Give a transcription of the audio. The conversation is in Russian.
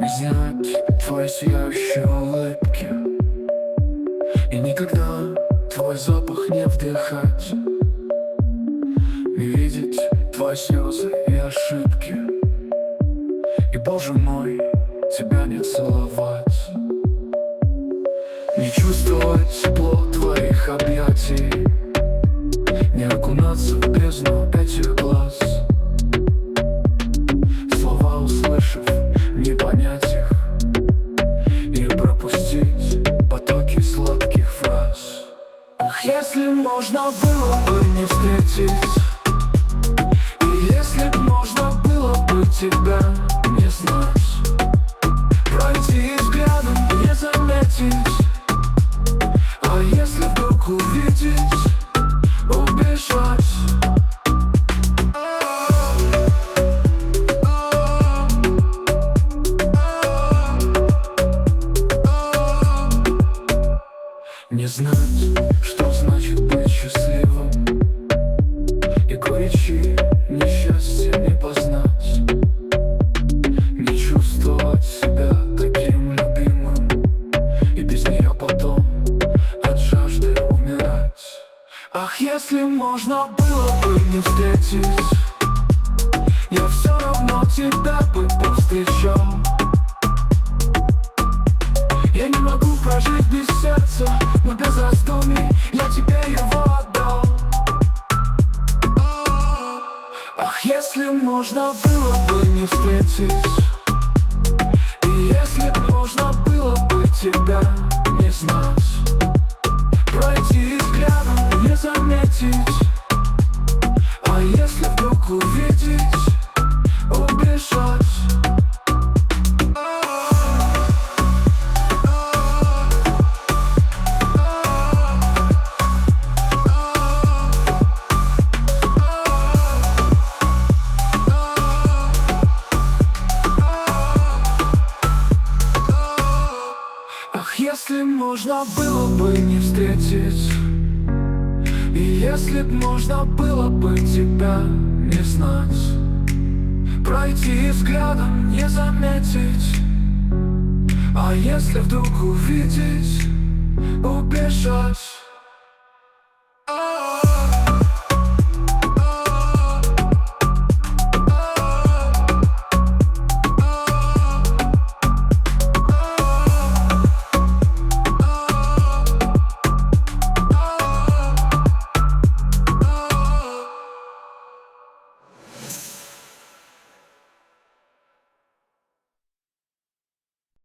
Не знать твои сияющие улыбки и никогда твой запах не вдыхать, не видеть твои слезы и ошибки, и, Боже мой, тебя не целовать, не чувствовать тепло твоих объятий, не окунаться в бездну этих глаз, слова услышав, не понять их и пропустить потоки сладких фраз. Ах, если можно было бы не встретить, и если б можно было бы тебя не знать, пройти взглядом, не заметить, а если вдруг увидеть, убежать. Не знать, что значит быть счастливым, и горечи несчастья не познать, не чувствовать себя таким любимым, и без нее потом от жажды умирать. Ах, если можно было бы не встретить, я все равно тебя бы повстречал. Я не могу прожить без сердца, но без раздумий я тебе его отдал. Ах, если можно было бы не встретить, и если б можно было бы тебя не знать, пройти взглядом, не заметить, а если вдруг увидеть, убежать. Ах, если можно было бы не встретить, и если б можно было бы тебя не знать, пройти взглядом, не заметить, а если вдруг увидеть, убежать.